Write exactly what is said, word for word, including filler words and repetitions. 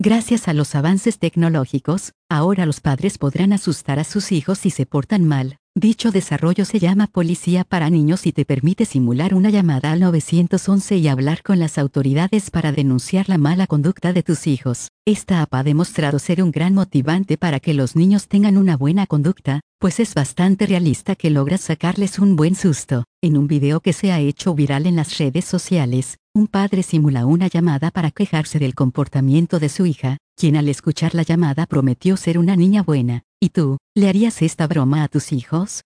Gracias a los avances tecnológicos, ahora los padres podrán asustar a sus hijos si se portan mal. Dicho desarrollo se llama Policía para Niños y te permite simular una llamada al nueve once y hablar con las autoridades para denunciar la mala conducta de tus hijos. Esta app ha demostrado ser un gran motivante para que los niños tengan una buena conducta, pues es bastante realista que logras sacarles un buen susto. En un video que se ha hecho viral en las redes sociales, un padre simula una llamada para quejarse del comportamiento de su hija, quien al escuchar la llamada prometió ser una niña buena. ¿Y tú, le harías esta broma a tus hijos?